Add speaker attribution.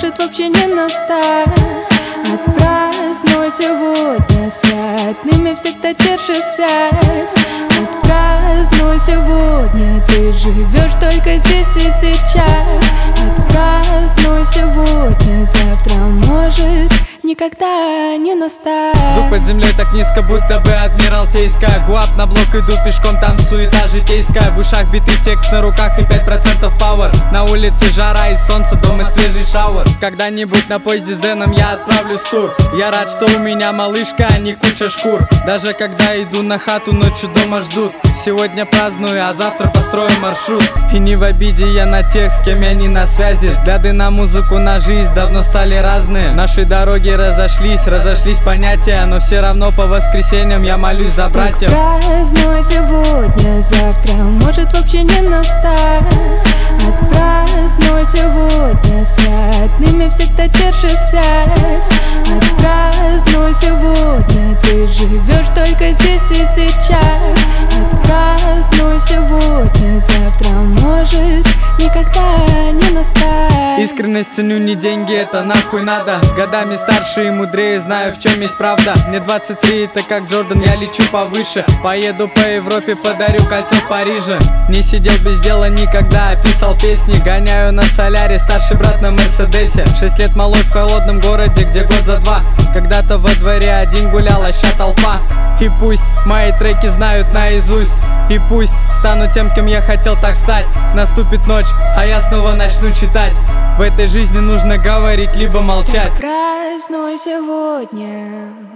Speaker 1: может вообще не настать. Отпразднуй сегодня, с родными всегда держи связь. Отпразднуй сегодня, ты живешь только здесь и сейчас. Отпразднуй сегодня, завтра может никогда не настать.
Speaker 2: Звук под землей так низко, будто бы адмиралтейская. Гуап на блок, иду пешком, там суета житейская. В ушах битый текст, на руках и 5% пауэр. На улице жара и солнце, дома свежий шауэр. Когда-нибудь на поезде с Дэном я отправлюсь в тур. Я рад, что у меня малышка, а не куча шкур. Даже когда иду на хату, ночью дома ждут. Сегодня праздную, а завтра построю маршрут. И не в обиде я на тех, с кем я не на связи. Взгляды на музыку, на жизнь давно стали разные. Наши дороги разошлись понятия, но все равно по воскресеньям я молюсь за братьев.
Speaker 1: Отпразднуй сегодня, завтра может вообще не настать. Отпразднуй сегодня, с родными всегда держи связь. Отпразднуй сегодня, ты живешь только здесь и сейчас. Отпразднуй сегодня, завтра может никогда не настать.
Speaker 2: Искренность ценю, не деньги, это нахуй надо. С годами старше и мудрее, знаю, в чем есть правда. Мне 23, это как Джордан, я лечу повыше. Поеду по Европе, подарю кольцо в Париже. Не сидел без дела никогда, писал песни. Гоняю на соляре, старший брат на Мерседесе. 6 лет малой в холодном городе, где год за два. Когда-то во дворе один гулял, а ща толпа. И пусть мои треки знают наизусть, и пусть стану тем, кем я хотел так стать. Наступит ночь, а я снова начну читать. В этой жизни нужно говорить, либо молчать.
Speaker 1: Празднуй сегодня.